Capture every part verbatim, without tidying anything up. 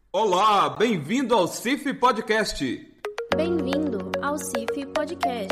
Olá, bem-vindo ao C I F Podcast. Bem-vindo ao C I F Podcast.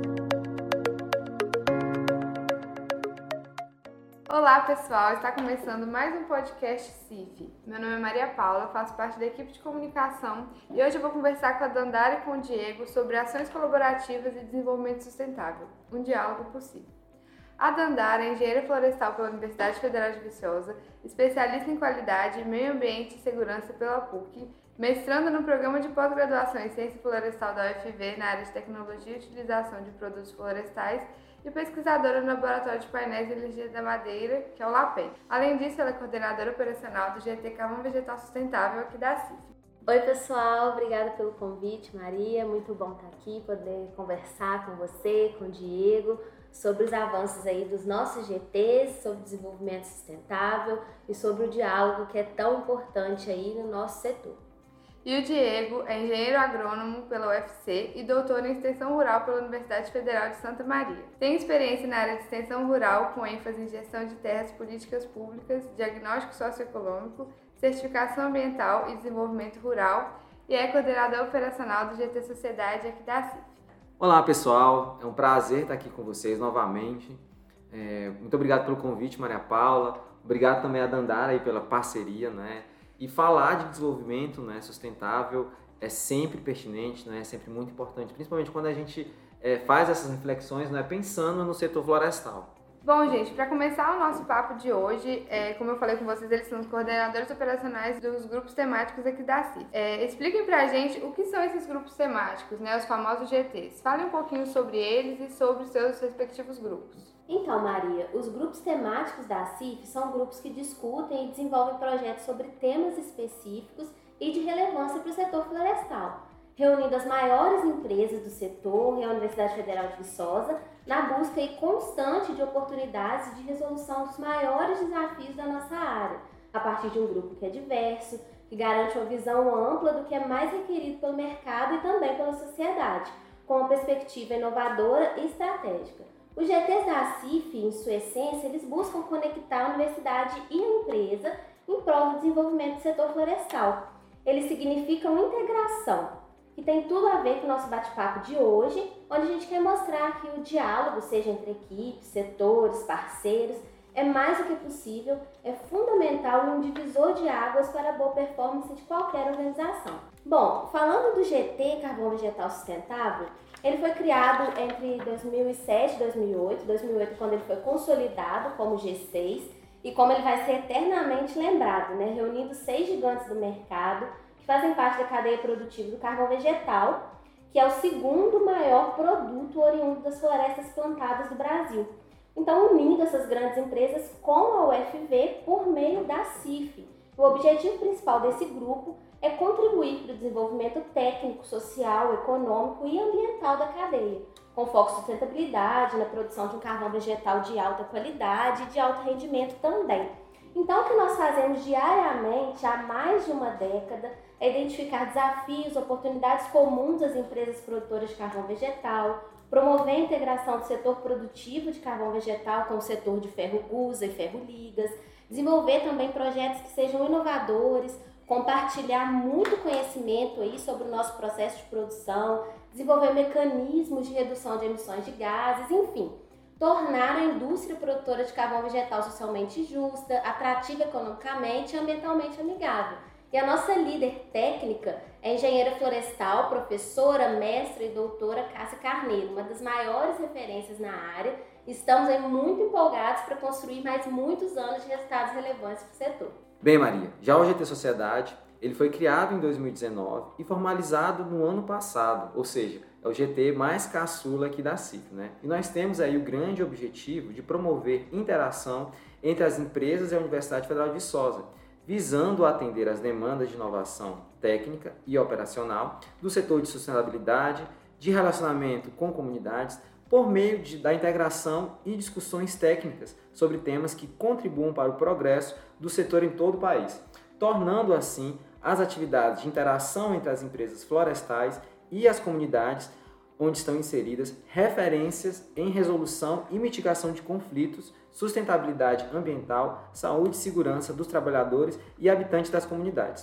Olá pessoal, está começando mais um podcast C I F. Meu nome é Maria Paula, faço parte da equipe de comunicação e hoje eu vou conversar com a Dandara e com o Diego sobre ações colaborativas e desenvolvimento sustentável, um diálogo possível. A Dandara é engenheira florestal pela Universidade Federal de Viçosa, especialista em qualidade, meio ambiente e segurança pela P U C, mestranda no programa de pós-graduação em ciência florestal da U F V na área de tecnologia e utilização de produtos florestais e pesquisadora no Laboratório de Painéis e Energia da Madeira, que é o LAPEN. Além disso, ela é coordenadora operacional do G T Carvão Vegetal Sustentável aqui da C I F. Oi pessoal, obrigada pelo convite, Maria, muito bom estar aqui, poder conversar com você, com o Diego, sobre os avanços aí dos nossos G Tês, sobre desenvolvimento sustentável e sobre o diálogo que é tão importante aí no nosso setor. E o Diego é engenheiro agrônomo pela U F C e doutor em extensão rural pela Universidade Federal de Santa Maria. Tem experiência na área de extensão rural com ênfase em gestão de terras, políticas públicas, diagnóstico socioeconômico, certificação ambiental e desenvolvimento rural e é coordenador operacional do G T Sociedade aqui da C I F. Olá pessoal, é um prazer estar aqui com vocês novamente. É, muito obrigado pelo convite, Maria Paula. Obrigado também a Dandara aí pela parceria, né? E falar de desenvolvimento, né, sustentável é sempre pertinente, né, é sempre muito importante, principalmente quando a gente é, faz essas reflexões, né, pensando no setor florestal. Bom, gente, para começar o nosso papo de hoje, é, como eu falei com vocês, eles são os coordenadores operacionais dos grupos temáticos aqui da C I F. É, expliquem pra gente o que são esses grupos temáticos, né, os famosos G Tês. Falem um pouquinho sobre eles e sobre os seus respectivos grupos. Então, Maria, os grupos temáticos da C I F são grupos que discutem e desenvolvem projetos sobre temas específicos e de relevância para o setor florestal, reunindo as maiores empresas do setor e a Universidade Federal de Viçosa na busca aí constante de oportunidades de resolução dos maiores desafios da nossa área, a partir de um grupo que é diverso, que garante uma visão ampla do que é mais requerido pelo mercado e também pela sociedade, com uma perspectiva inovadora e estratégica. Os G Tês da C I F, em sua essência, eles buscam conectar a universidade e a empresa em prol do desenvolvimento do setor florestal. Eles significam integração, que tem tudo a ver com o nosso bate-papo de hoje, onde a gente quer mostrar que o diálogo, seja entre equipes, setores, parceiros, é mais do que possível, é fundamental e um divisor de águas para a boa performance de qualquer organização. Bom, falando do G T Carvão Vegetal Sustentável, ele foi criado entre dois mil e sete e dois mil e oito, dois mil e oito quando ele foi consolidado como G seis e como ele vai ser eternamente lembrado, né? Reunindo seis gigantes do mercado que fazem parte da cadeia produtiva do carvão vegetal, que é o segundo maior produto oriundo das florestas plantadas do Brasil. Então, unindo essas grandes empresas com a U F V por meio da C I F. O objetivo principal desse grupo é contribuir para o desenvolvimento técnico, social, econômico e ambiental da cadeia, com foco em sustentabilidade, na produção de um carvão vegetal de alta qualidade e de alto rendimento também. Então, o que nós fazemos diariamente, há mais de uma década, é identificar desafios, oportunidades comuns das empresas produtoras de carvão vegetal, promover a integração do setor produtivo de carvão vegetal com o setor de ferro-gusa e ferro-ligas, desenvolver também projetos que sejam inovadores, compartilhar muito conhecimento aí sobre o nosso processo de produção, desenvolver mecanismos de redução de emissões de gases, enfim, tornar a indústria produtora de carvão vegetal socialmente justa, atrativa economicamente e ambientalmente amigável. E a nossa líder técnica é a engenheira florestal, professora, mestra e doutora Cássia Carneiro, uma das maiores referências na área. Estamos aí muito empolgados para construir mais muitos anos de resultados relevantes para o setor. Bem, Maria, já o G T Sociedade, ele foi criado em dois mil e dezenove e formalizado no ano passado, ou seja, é o G T mais caçula aqui da C I F, né? E nós temos aí o grande objetivo de promover interação entre as empresas e a Universidade Federal de Viçosa, visando atender às demandas de inovação técnica e operacional do setor de sustentabilidade, de relacionamento com comunidades, por meio de, da integração e discussões técnicas sobre temas que contribuam para o progresso do setor em todo o país, tornando assim as atividades de interação entre as empresas florestais e as comunidades onde estão inseridas referências em resolução e mitigação de conflitos, sustentabilidade ambiental, saúde e segurança dos trabalhadores e habitantes das comunidades.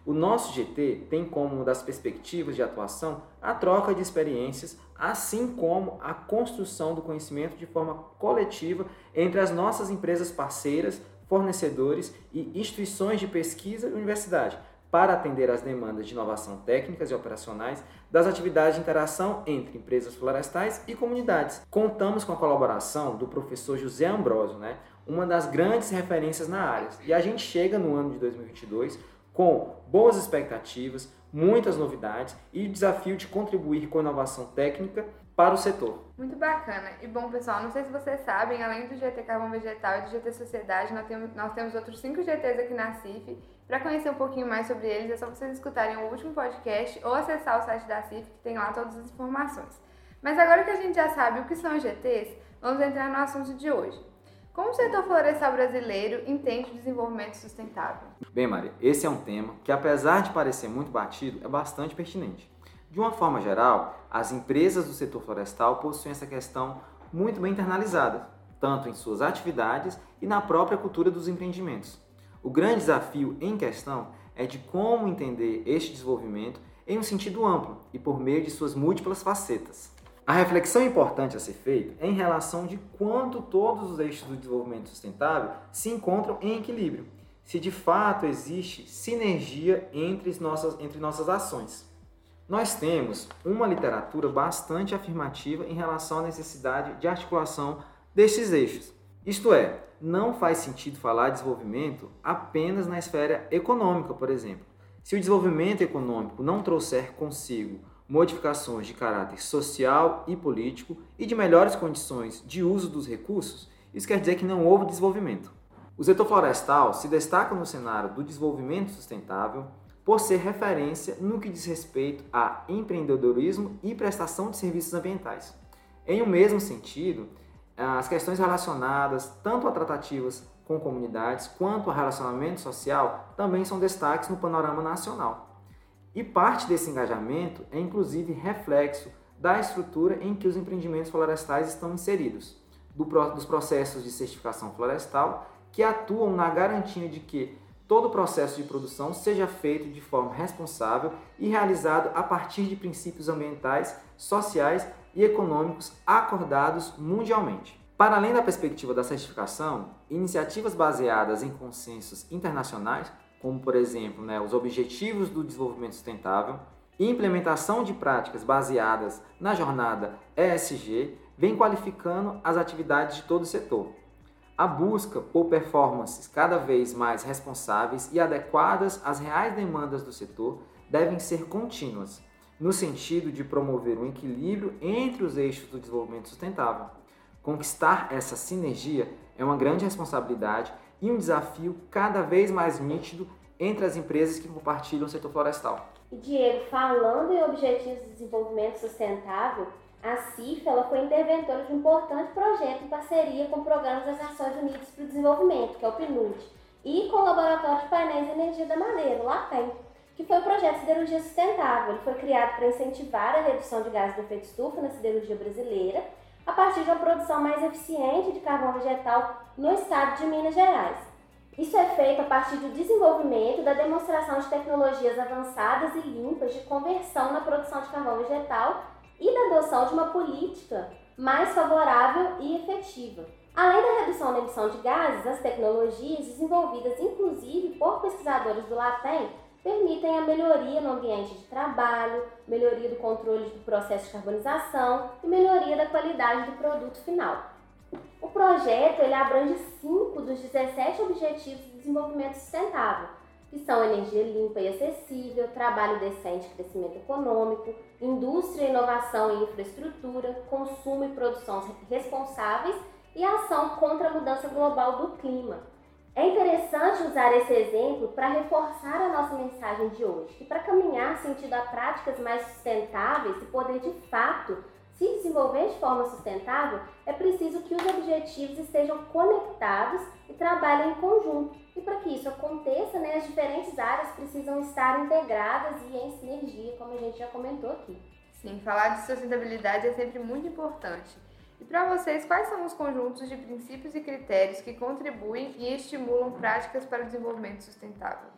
O nosso G T tem como uma das perspectivas de atuação a troca de experiências, assim como a construção do conhecimento de forma coletiva entre as nossas empresas parceiras, fornecedores e instituições de pesquisa e universidade, para atender às demandas de inovação técnicas e operacionais das atividades de interação entre empresas florestais e comunidades. Contamos com a colaboração do professor José Ambrosio, né, uma das grandes referências na área. E a gente chega no ano de dois mil e vinte e dois com boas expectativas, muitas novidades e o desafio de contribuir com inovação técnica para o setor. Muito bacana. E bom, pessoal, não sei se vocês sabem, além do G T Carvão Vegetal e do G T Sociedade, nós temos, nós temos outros cinco G Ts aqui na C I F. Para conhecer um pouquinho mais sobre eles, é só vocês escutarem o último podcast ou acessar o site da C I F, que tem lá todas as informações. Mas agora que a gente já sabe o que são G Ts, vamos entrar no assunto de hoje. Como o setor florestal brasileiro entende o desenvolvimento sustentável? Bem, Maria, esse é um tema que, apesar de parecer muito batido, é bastante pertinente. De uma forma geral, as empresas do setor florestal possuem essa questão muito bem internalizada, tanto em suas atividades e na própria cultura dos empreendimentos. O grande desafio em questão é de como entender este desenvolvimento em um sentido amplo e por meio de suas múltiplas facetas. A reflexão importante a ser feita é em relação de quanto todos os eixos do desenvolvimento sustentável se encontram em equilíbrio, se de fato existe sinergia entre nossas, entre nossas ações. Nós temos uma literatura bastante afirmativa em relação à necessidade de articulação destes eixos. Isto é, não faz sentido falar de desenvolvimento apenas na esfera econômica, por exemplo. Se o desenvolvimento econômico não trouxer consigo modificações de caráter social e político e de melhores condições de uso dos recursos, isso quer dizer que não houve desenvolvimento. O setor florestal se destaca no cenário do desenvolvimento sustentável por ser referência no que diz respeito a empreendedorismo e prestação de serviços ambientais. Em um mesmo sentido, as questões relacionadas tanto a tratativas com comunidades quanto a relacionamento social também são destaques no panorama nacional. E parte desse engajamento é inclusive reflexo da estrutura em que os empreendimentos florestais estão inseridos, do, dos processos de certificação florestal que atuam na garantia de que todo o processo de produção seja feito de forma responsável e realizado a partir de princípios ambientais, sociais e econômicos acordados mundialmente. Para além da perspectiva da certificação, iniciativas baseadas em consensos internacionais, como por exemplo, né, os Objetivos do Desenvolvimento Sustentável, e implementação de práticas baseadas na jornada E S G, vem qualificando as atividades de todo o setor. A busca por performances cada vez mais responsáveis e adequadas às reais demandas do setor devem ser contínuas, no sentido de promover um equilíbrio entre os eixos do desenvolvimento sustentável. Conquistar essa sinergia é uma grande responsabilidade e um desafio cada vez mais nítido entre as empresas que compartilham o setor florestal. E Diego, falando em Objetivos de Desenvolvimento Sustentável, a C I F ela foi interventora de um importante projeto em parceria com o Programa das Nações Unidas para o Desenvolvimento, que é o P N U D, e com o Laboratório de Painéis de Energia da Madeira, o LAPEN, que foi o projeto de siderurgia sustentável. Ele foi criado para incentivar a redução de gases de efeito estufa na siderurgia brasileira, a partir de uma produção mais eficiente de carvão vegetal no estado de Minas Gerais. Isso é feito a partir do desenvolvimento e da demonstração de tecnologias avançadas e limpas de conversão na produção de carvão vegetal e da adoção de uma política mais favorável e efetiva. Além da redução da emissão de gases, as tecnologias desenvolvidas inclusive por pesquisadores do LATEM permitem a melhoria no ambiente de trabalho, melhoria do controle do processo de carbonização e melhoria da qualidade do produto final. O projeto ele abrange cinco dos dezessete Objetivos de Desenvolvimento Sustentável, que são energia limpa e acessível, trabalho decente e crescimento econômico, indústria, inovação e infraestrutura, consumo e produção responsáveis e ação contra a mudança global do clima. É interessante usar esse exemplo para reforçar a nossa mensagem de hoje, que para caminhar sentido a práticas mais sustentáveis e poder de fato se desenvolver de forma sustentável, é preciso que os objetivos estejam conectados e trabalhem em conjunto. E para que isso aconteça, né, as diferentes áreas precisam estar integradas e em sinergia, como a gente já comentou aqui. Sim, falar de sustentabilidade é sempre muito importante. E para vocês, quais são os conjuntos de princípios e critérios que contribuem e estimulam práticas para o desenvolvimento sustentável?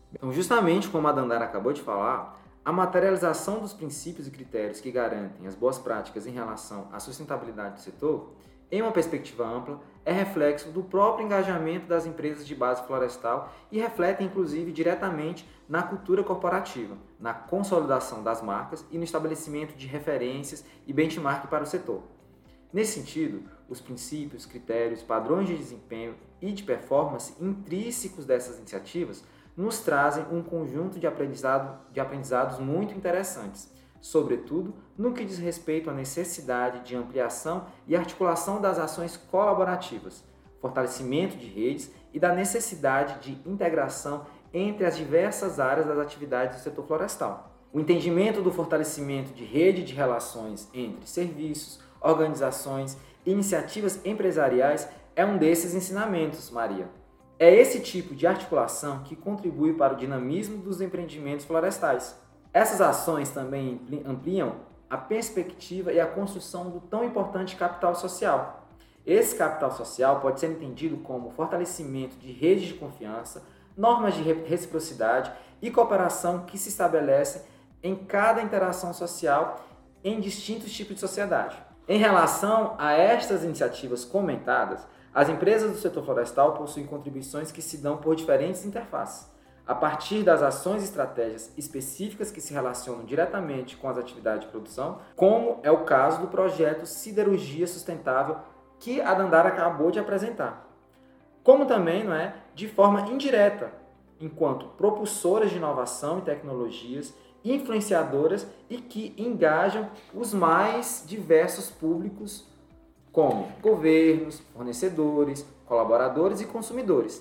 Então, justamente como a Dandara acabou de falar, a materialização dos princípios e critérios que garantem as boas práticas em relação à sustentabilidade do setor, em uma perspectiva ampla, é reflexo do próprio engajamento das empresas de base florestal e reflete, inclusive, diretamente na cultura corporativa, na consolidação das marcas e no estabelecimento de referências e benchmark para o setor. Nesse sentido, os princípios, critérios, padrões de desempenho e de performance intrínsecos dessas iniciativas nos trazem um conjunto de, aprendizado, de aprendizados muito interessantes, sobretudo no que diz respeito à necessidade de ampliação e articulação das ações colaborativas, fortalecimento de redes e da necessidade de integração entre as diversas áreas das atividades do setor florestal. O entendimento do fortalecimento de rede de relações entre serviços, organizações e iniciativas empresariais é um desses ensinamentos, Maria. É esse tipo de articulação que contribui para o dinamismo dos empreendimentos florestais. Essas ações também ampliam a perspectiva e a construção do tão importante capital social. Esse capital social pode ser entendido como fortalecimento de redes de confiança, normas de reciprocidade e cooperação que se estabelecem em cada interação social em distintos tipos de sociedade. Em relação a estas iniciativas comentadas, as empresas do setor florestal possuem contribuições que se dão por diferentes interfaces, a partir das ações e estratégias específicas que se relacionam diretamente com as atividades de produção, como é o caso do projeto Siderurgia Sustentável que a Dandara acabou de apresentar. Como também, não é, de forma indireta, enquanto propulsoras de inovação e tecnologias, influenciadoras e que engajam os mais diversos públicos, como governos, fornecedores, colaboradores e consumidores.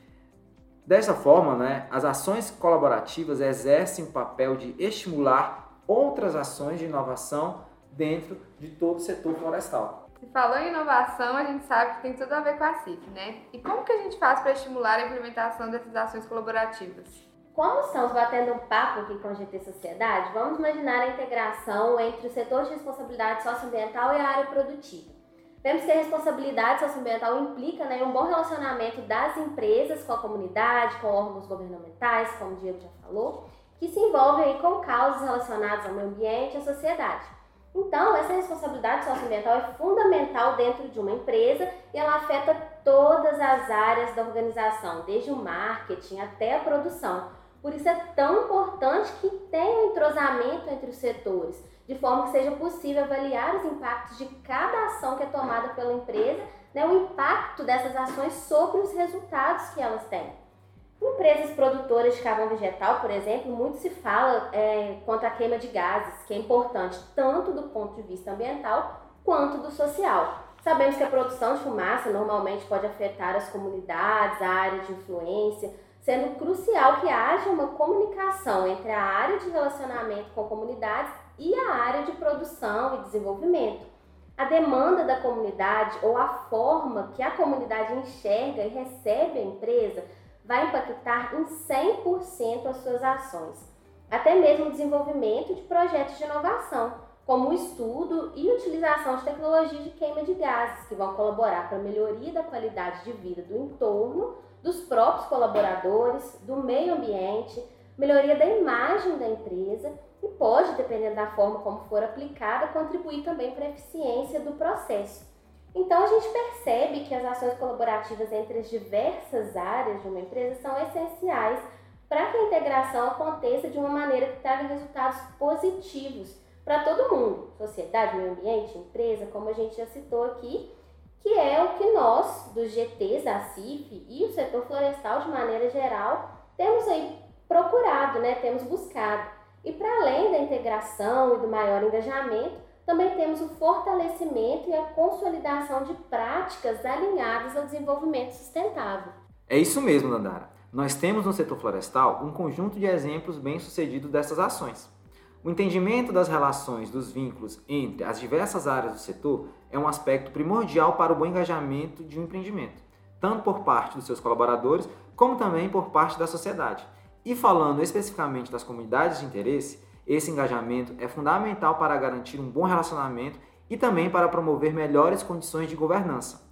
Dessa forma, né, as ações colaborativas exercem o papel de estimular outras ações de inovação dentro de todo o setor florestal. Se falou em inovação, a gente sabe que tem tudo a ver com a C I F, né? E como que a gente faz para estimular a implementação dessas ações colaborativas? Como estamos batendo um papo aqui com a G T Sociedade, vamos imaginar a integração entre o setor de responsabilidade socioambiental e a área produtiva. Vemos que a responsabilidade socioambiental implica, né, um bom relacionamento das empresas com a comunidade, com órgãos governamentais, como o Diego já falou, que se envolvem aí com causas relacionadas ao meio ambiente e à sociedade. Então, essa responsabilidade socioambiental é fundamental dentro de uma empresa e ela afeta todas as áreas da organização, desde o marketing até a produção. Por isso é tão importante que tenha um entrosamento entre os setores, de forma que seja possível avaliar os impactos de cada ação que é tomada pela empresa, né, o impacto dessas ações sobre os resultados que elas têm. Empresas produtoras de carvão vegetal, por exemplo, muito se fala é, quanto à queima de gases, que é importante tanto do ponto de vista ambiental quanto do social. Sabemos que a produção de fumaça normalmente pode afetar as comunidades, a área de influência, sendo crucial que haja uma comunicação entre a área de relacionamento com comunidades e a área de produção e desenvolvimento. A demanda da comunidade ou a forma que a comunidade enxerga e recebe a empresa vai impactar em cem por cento as suas ações. Até mesmo o desenvolvimento de projetos de inovação, como o estudo e utilização de tecnologias de queima de gases, que vão colaborar para a melhoria da qualidade de vida do entorno, dos próprios colaboradores, do meio ambiente, melhoria da imagem da empresa e pode, dependendo da forma como for aplicada, contribuir também para a eficiência do processo. Então, a gente percebe que as ações colaborativas entre as diversas áreas de uma empresa são essenciais para que a integração aconteça de uma maneira que traga resultados positivos para todo mundo, sociedade, meio ambiente, empresa, como a gente já citou aqui, que é o que nós, dos G Tês, a C I F e o setor florestal de maneira geral, temos aí procurado, né? Temos buscado. E para além da integração e do maior engajamento, também temos o fortalecimento e a consolidação de práticas alinhadas ao desenvolvimento sustentável. É isso mesmo, Dandara. Nós temos no setor florestal um conjunto de exemplos bem-sucedidos dessas ações. O entendimento das relações dos vínculos entre as diversas áreas do setor é um aspecto primordial para o bom engajamento de um empreendimento, tanto por parte dos seus colaboradores, como também por parte da sociedade. E falando especificamente das comunidades de interesse, esse engajamento é fundamental para garantir um bom relacionamento e também para promover melhores condições de governança.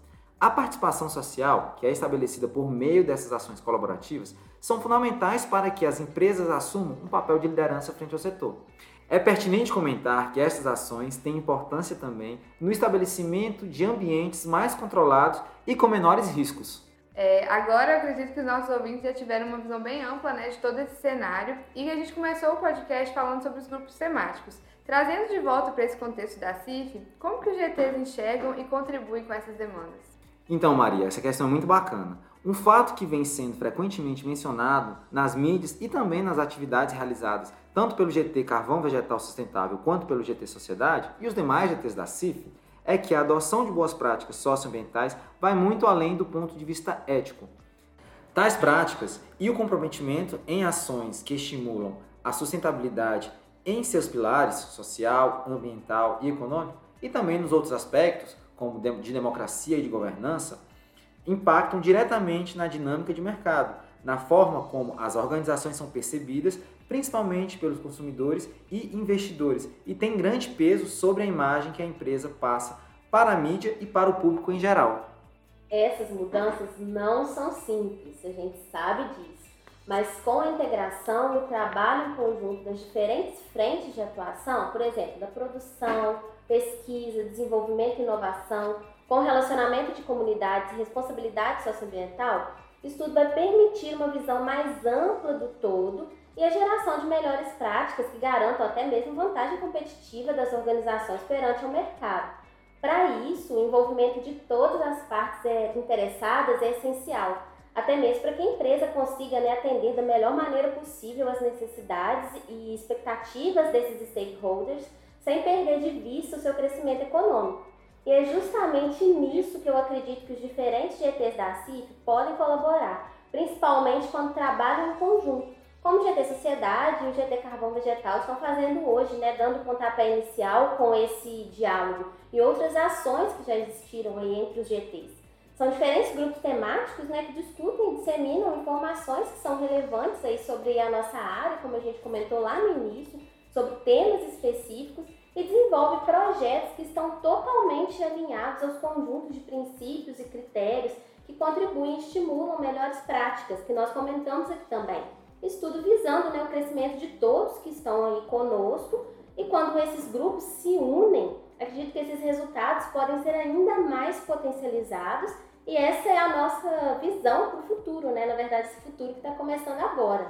A participação social, que é estabelecida por meio dessas ações colaborativas, são fundamentais para que as empresas assumam um papel de liderança frente ao setor. É pertinente comentar que essas ações têm importância também no estabelecimento de ambientes mais controlados e com menores riscos. É, agora eu acredito que os nossos ouvintes já tiveram uma visão bem ampla, né, de todo esse cenário e a gente começou o podcast falando sobre os grupos temáticos. Trazendo de volta para esse contexto da C I F, como que os G Tês enxergam e contribuem com essas demandas? Então, Maria, essa questão é muito bacana. Um fato que vem sendo frequentemente mencionado nas mídias e também nas atividades realizadas tanto pelo G T Carvão Vegetal Sustentável quanto pelo G T Sociedade e os demais G Tês da C I F é que a adoção de boas práticas socioambientais vai muito além do ponto de vista ético. Tais práticas e o comprometimento em ações que estimulam a sustentabilidade em seus pilares social, ambiental e econômico e também nos outros aspectos, como de democracia e de governança, impactam diretamente na dinâmica de mercado, na forma como as organizações são percebidas, principalmente pelos consumidores e investidores, e tem grande peso sobre a imagem que a empresa passa para a mídia e para o público em geral. Essas mudanças não são simples, a gente sabe disso, mas com a integração e o trabalho em conjunto das diferentes frentes de atuação, por exemplo, da produção, pesquisa, desenvolvimento e inovação, com relacionamento de comunidades e responsabilidade socioambiental, isso tudo vai permitir uma visão mais ampla do todo e a geração de melhores práticas que garantam até mesmo vantagem competitiva das organizações perante o mercado. Para isso, o envolvimento de todas as partes interessadas é essencial, até mesmo para que a empresa consiga, né, atender da melhor maneira possível as necessidades e expectativas desses stakeholders, sem perder de vista o seu crescimento econômico. E é justamente nisso que eu acredito que os diferentes G Tês da C I F podem colaborar, principalmente quando trabalham em conjunto, como o G T Sociedade e o G T Carvão Vegetal estão fazendo hoje, né, dando pontapé inicial com esse diálogo e outras ações que já existiram aí entre os G Tês. São diferentes grupos temáticos, né, que discutem e disseminam informações que são relevantes aí sobre a nossa área, como a gente comentou lá no início, sobre temas específicos, e desenvolve projetos que estão totalmente alinhados aos conjuntos de princípios e critérios que contribuem e estimulam melhores práticas, que nós comentamos aqui também. Isso tudo visando, né, o crescimento de todos que estão aí conosco, e quando esses grupos se unem, acredito que esses resultados podem ser ainda mais potencializados, e essa é a nossa visão para o futuro, né? Na verdade, esse futuro que está começando agora.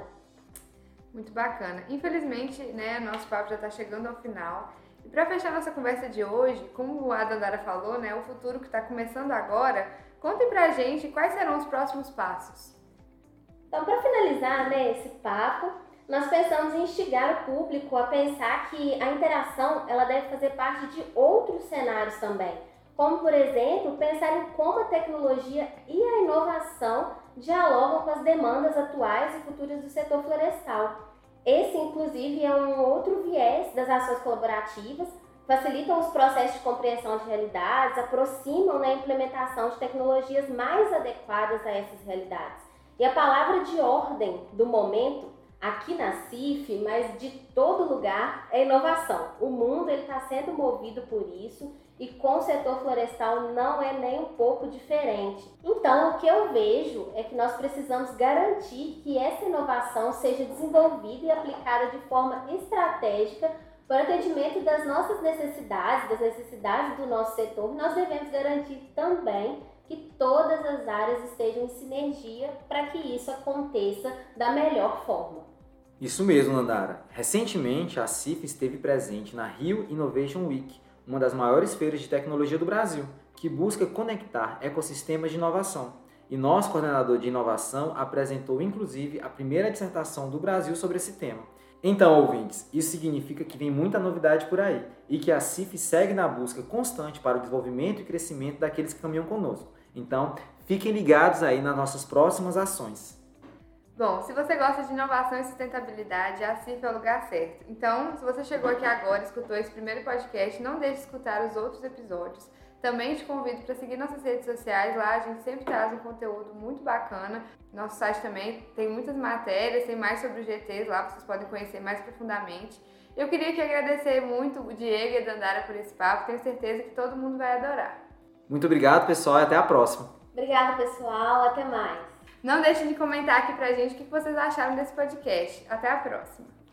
Muito bacana. Infelizmente, né, nosso papo já está chegando ao final. E para fechar nossa conversa de hoje, como a Dandara falou, né, o futuro que está começando agora, contem pra gente quais serão os próximos passos. Então, para finalizar, né, esse papo, nós pensamos em instigar o público a pensar que a interação ela deve fazer parte de outros cenários também, como, por exemplo, pensar em como a tecnologia e a inovação dialogam com as demandas atuais e futuras do setor florestal. Esse, inclusive, é um outro viés das ações colaborativas, facilitam os processos de compreensão de realidades, aproximam, né, a implementação de tecnologias mais adequadas a essas realidades. E a palavra de ordem do momento, aqui na C I F, mas de todo lugar, é inovação. O mundo está sendo movido por isso e com o setor florestal não é nem um pouco diferente. Então, o que eu vejo é que nós precisamos garantir que essa inovação seja desenvolvida e aplicada de forma estratégica para o atendimento das nossas necessidades, das necessidades do nosso setor. Nós devemos garantir também que todas as áreas estejam em sinergia para que isso aconteça da melhor forma. Isso mesmo, Nandara. Recentemente, a C I F esteve presente na Rio Innovation Week, uma das maiores feiras de tecnologia do Brasil, que busca conectar ecossistemas de inovação. E nosso coordenador de inovação apresentou, inclusive, a primeira dissertação do Brasil sobre esse tema. Então, ouvintes, isso significa que vem muita novidade por aí e que a C I F segue na busca constante para o desenvolvimento e crescimento daqueles que caminham conosco. Então, fiquem ligados aí nas nossas próximas ações. Bom, se você gosta de inovação e sustentabilidade, a C I F é o lugar certo. Então, se você chegou aqui agora e escutou esse primeiro podcast, não deixe de escutar os outros episódios. Também te convido para seguir nossas redes sociais, lá a gente sempre traz um conteúdo muito bacana. Nosso site também tem muitas matérias, tem mais sobre os G Tês lá, vocês podem conhecer mais profundamente. Eu queria aqui agradecer muito o Diego e a Dandara por esse papo, tenho certeza que todo mundo vai adorar. Muito obrigado, pessoal, e até a próxima. Obrigada, pessoal. Até mais. Não deixem de comentar aqui pra gente o que vocês acharam desse podcast. Até a próxima.